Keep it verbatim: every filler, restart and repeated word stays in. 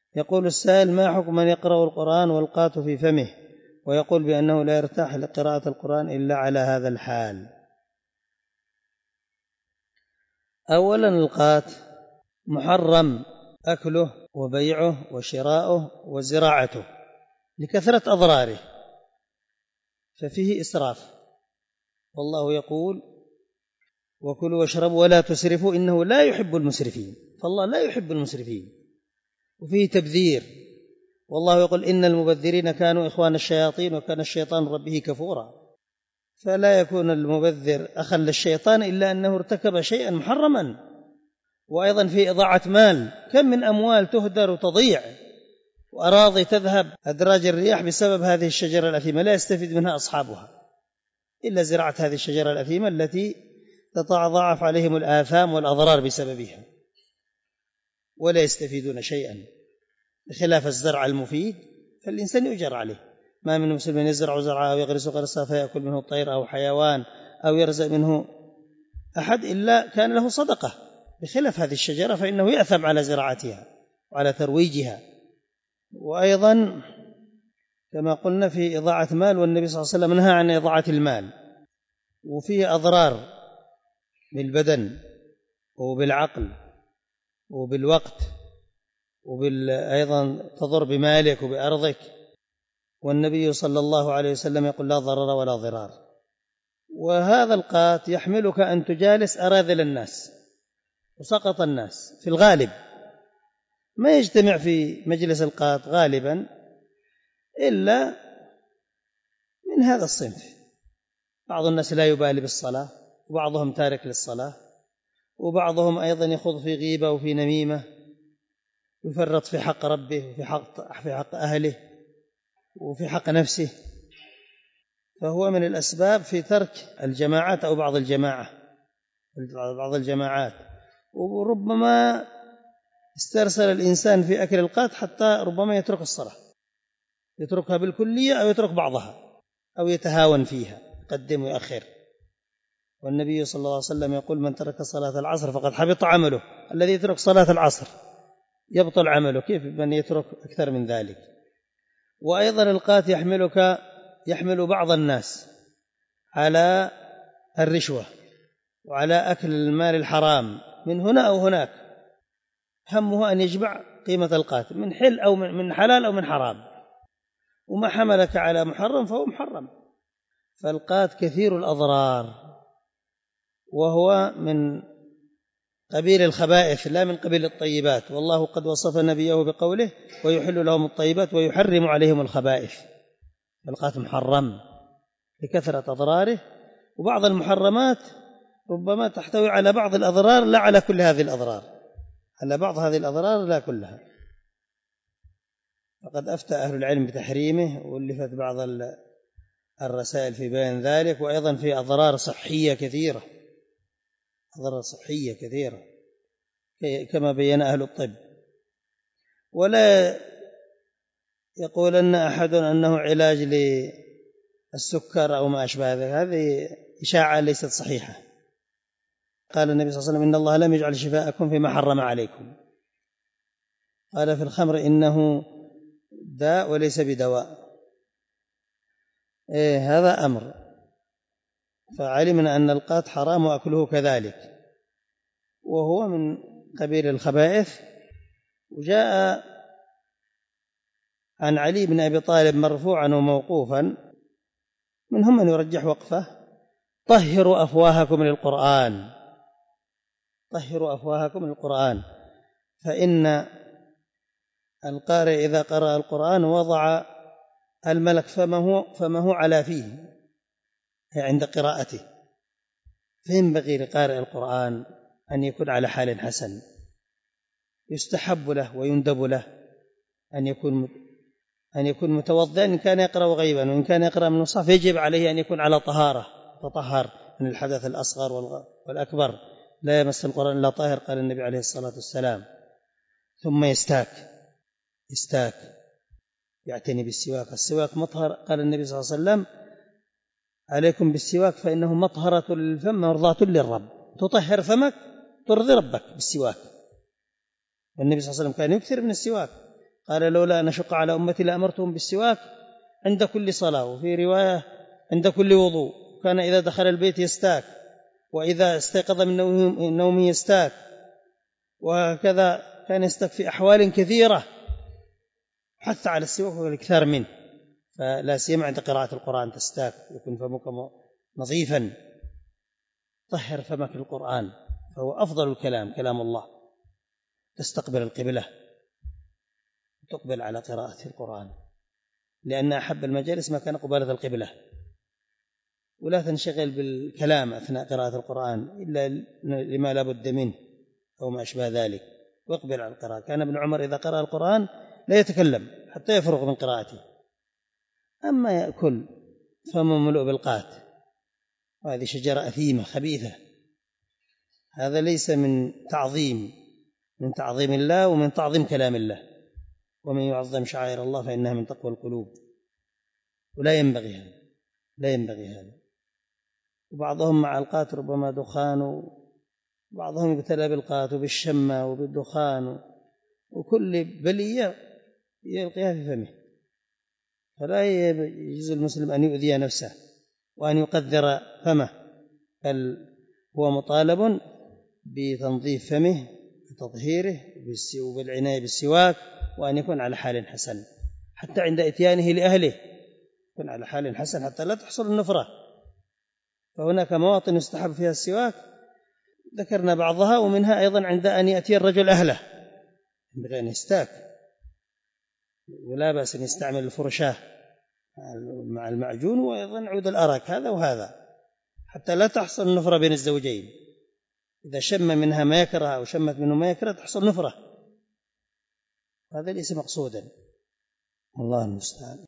يقول السائل: ما حكم من يقرأ القرآن والقات في فمه ويقول بأنه لا يرتاح لقراءة القرآن إلا على هذا الحال؟ أولا، القات محرم أكله وبيعه وشراؤه وزراعته لكثرة أضراره، ففيه إسراف، والله يقول: وكلوا واشربوا ولا تسرفوا إنه لا يحب المسرفين، فالله لا يحب المسرفين. وفيه تبذير، والله يقول: إن المبذرين كانوا إخوان الشياطين وكان الشيطان ربه كفورا. فلا يكون المبذر أخا للشيطان إلا أنه ارتكب شيئا محرما. وأيضا في إضاعة مال، كم من أموال تهدر وتضيع وأراضي تذهب أدراج الرياح بسبب هذه الشجرة الأثيمة لا يستفيد منها أصحابها إلا زراعة هذه الشجرة الأثيمة التي تتضاعف عليهم الآثام والأضرار بسببها ولا يستفيدون شيئا، بخلاف الزرع المفيد فالإنسان يؤجر عليه. ما من مسلم يزرع زرعا أو يغرس غرسا فيأكل منه الطير أو حيوان أو يرزق منه أحد إلا كان له صدقة، بخلاف هذه الشجرة فإنه يأثم على زراعتها وعلى ترويجها. وأيضا كما قلنا في إضاعة مال، والنبي صلى الله عليه وسلم نهى عن إضاعة المال، وفيه أضرار بالبدن وبالعقل وبالوقت، وأيضا تضر بمالك وبأرضك. والنبي صلى الله عليه وسلم يقول: لا ضرر ولا ضرار. وهذا القات يحملك أن تجالس أراذل الناس وسقط الناس، في الغالب ما يجتمع في مجلس القات غالبا إلا من هذا الصنف. بعض الناس لا يبالي بالصلاة، وبعضهم تارك للصلاة، وبعضهم أيضا يخوض في غيبة وفي نميمة، يفرط في حق ربه وفي حق, في حق أهله وفي حق نفسه، فهو من الأسباب في ترك الجماعات أو بعض الجماعة بعض الجماعات. وربما استرسل الإنسان في أكل القات حتى ربما يترك الصلاة، يتركها بالكلية أو يترك بعضها أو يتهاون فيها، يقدم ويأخر. والنبي صلى الله عليه وسلم يقول: من ترك صلاة العصر فقد حبط عمله. الذي يترك صلاة العصر يبطل عمله، كيف من يترك أكثر من ذلك؟ وأيضا القات يحملك يحمل بعض الناس على الرشوة وعلى أكل المال الحرام من هنا أو هناك، همه أن يجمع قيمة القات من حل أو من حلال أو من حرام، وما حملك على محرم فهو محرم. فالقات كثير الأضرار، وهو من قبيل الخبائث لا من قبيل الطيبات، والله قد وصف نبيه بقوله: ويحل لهم الطيبات ويحرم عليهم الخبائث. القات محرم لكثرة أضراره، وبعض المحرمات ربما تحتوي على بعض الأضرار لا على كل هذه الأضرار، على بعض هذه الأضرار لا كلها. فقد أفتى أهل العلم بتحريمه، وألفت بعض الرسائل في بيان ذلك. وأيضا في أضرار صحية كثيرة، أضرار صحية كثيرة كما بين أهل الطب. ولا يقولن أحد أنه علاج للسكر أو ما أشبه ذلك، هذه إشاعة ليست صحيحة. قال النبي صلى الله عليه وسلم: إن الله لم يجعل شفاءكم فيما حرم عليكم. قال في الخمر: إنه داء وليس بدواء. إيه هذا أمر. فعلمنا أن القات حرام وأكله كذلك، وهو من قبيل الخبائث. وجاء عن علي بن أبي طالب مرفوعا وموقوفا، منهم من يرجح وقفه: طهروا أفواهكم للقرآن، طهروا أفواهكم للقرآن، فإن القارئ إذا قرأ القرآن وضع الملك فمه, فمه على فيه عند قراءته، فينبغي لقارئ القرآن أن يكون على حال حسن، يستحب له ويندب له أن يكون أن يكون متوضئا إن كان يقرأ غيبا، وإن كان يقرأ من المصحف يجب عليه أن يكون على طهارة، تطهر من الحدث الأصغر والأكبر، لا يمس القرآن إلا طاهر، قال النبي عليه الصلاة والسلام. ثم يستاك يستاك يعتني بالسواك، السواك مطهر، قال النبي صلى الله عليه وسلم: عليكم بالسواك فإنه مطهرة للفم مرضاة للرب. تطهر فمك ترضي ربك بالسواك. والنبي صلى الله عليه وسلم كان يكثر من السواك، قال لولا أن أشق على أمتي لأمرتهم بالسواك عند كل صلاة، وفي رواية عند كل وضوء. كان إذا دخل البيت يستاك، وإذا استيقظ من نومه يستاك، وهكذا كان يستاك في أحوال كثيرة. حث على السواك والإكثار منه، فلا سيما عند قراءة القرآن تستاك، يكون فمك نظيفا. طهر فمك للقرآن، فهو أفضل الكلام كلام الله. تستقبل القبلة وتقبل على قراءة القرآن، لأن أحب المجالس ما كان قبالة القبلة. ولا تنشغل بالكلام أثناء قراءة القرآن إلا لما لا بد منه أو ما أشبه ذلك، واقبل على القراءة. كان ابن عمر إذا قرأ القرآن لا يتكلم حتى يفرغ من قراءته. أما يأكل فمه ملؤ بالقات، وهذه شجرة أثيمة خبيثة، هذا ليس من تعظيم من تعظيم الله ومن تعظيم كلام الله. ومن يعظم شعائر الله فإنها من تقوى القلوب. ولا ينبغي هذا، لا ينبغي هذا. وبعضهم مع القات ربما دخان، وبعضهم يبتلى بالقات وبالشمة وبالدخان، وكل بلية يلقيها في فمه. فلا يجوز المسلم أن يؤذي نفسه وأن يقدر فمه، بل هو مطالب بتنظيف فمه وتطهيره وبالعناية بالسواك، وأن يكون على حال حسن حتى عند إتيانه لأهله، يكون على حال حسن حتى لا تحصل النفرة. فهناك مواطن يستحب فيها السواك ذكرنا بعضها، ومنها أيضا عند أن يأتي الرجل أهله ينبغي أن يستاك، ولا بأس أن يستعمل الفرشاة مع المعجون، وأيضا عود الأرك هذا وهذا، حتى لا تحصل النفرة بين الزوجين. إذا شم منها ما يكره أو شمت منه ما يكره تحصل نفرة، هذا ليس مقصودا. الله المستعان.